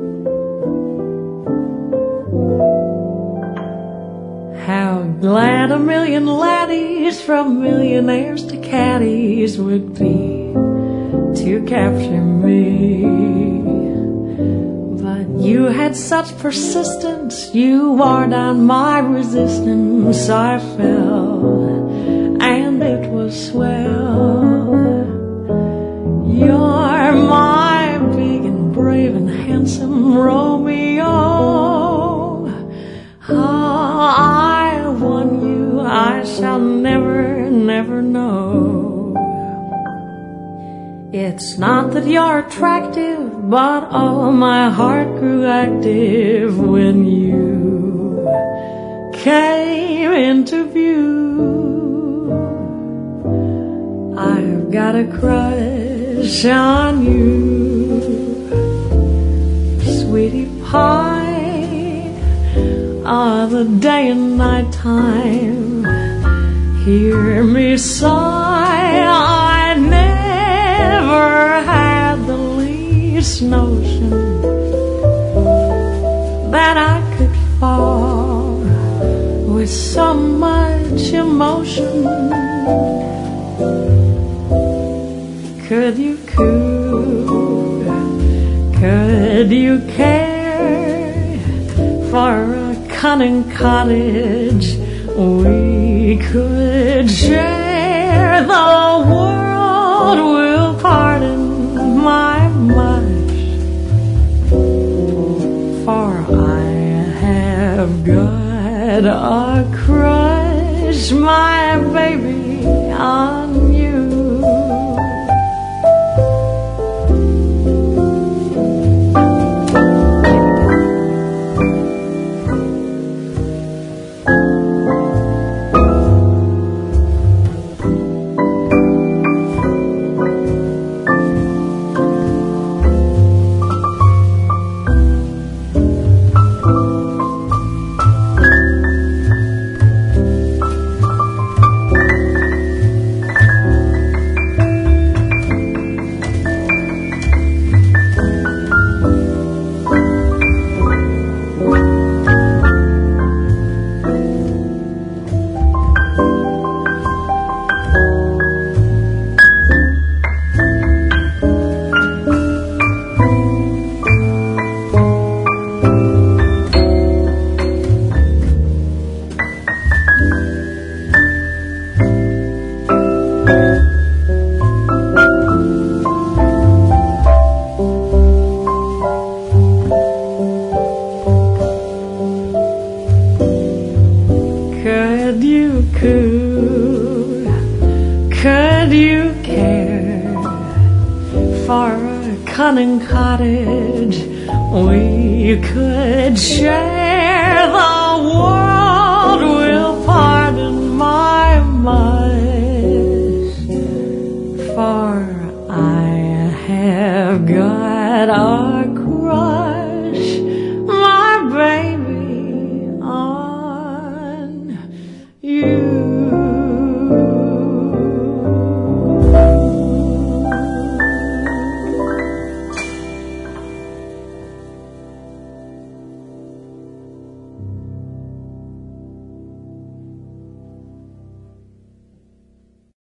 How glad a million laddies, from millionaires to caddies, would be to capture me. But you had such persistence, you wore down my resistance. I fell, and it was swell. You're my big and brave and handsome Romeo. I won you, I shall never, never know. It's not that you're attractive, but oh, my heart grew active when you came into view. I've got a crush on you, sweetie pie. The day and night time, hear me sigh. I never had the least notion that I could fall with so much emotion. Could you coo? Could you care for a cunning cottage we could share? The world will pardon my mush, for I have got a crush, my baby, on you. Could you care for a cunning cottage we could share? The world will pardon my mush, for I have got a